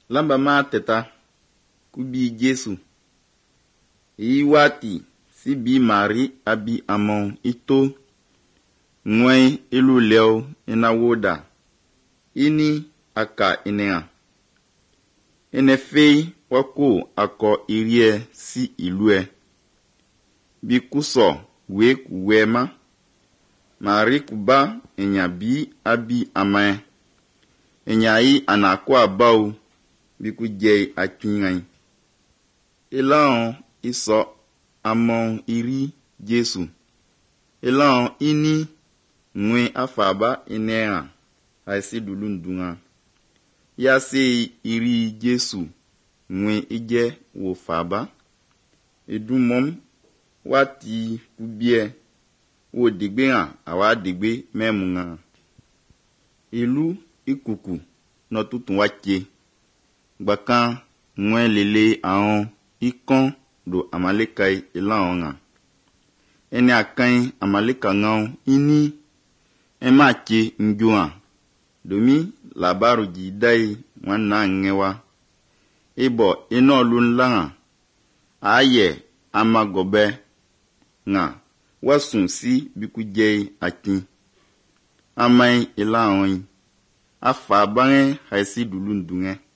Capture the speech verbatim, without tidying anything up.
Lamba ma teta kubi Jesu. I wati si bi Mari abi amon ito ngwen ilu leo ina woda. Ini aka inea. Ene fei wako ako irie si ilue. Bi kuso we kuwema. Mari kuba enya bi abi amae. Enya yi anakwa bau bi kujei akingai. Elan iso amon iri Jesu. Elan ini ngwe afaba inea haisi dulundunga. Ya se iri Jesu ngwe ije wo faba. Edumom wati kubie wo digbe ha awa digbe memunga. Ilu ikuku no tutun wache. Bakan ngwe lele aon ikon do amalekai elan ene akan amaleka ngao ini emache njuan domi labaru jidai wana ngewa ebo eno lunla aye amagobe nga wasun si bikuje akin amai elan afa bange haisi dulundunge.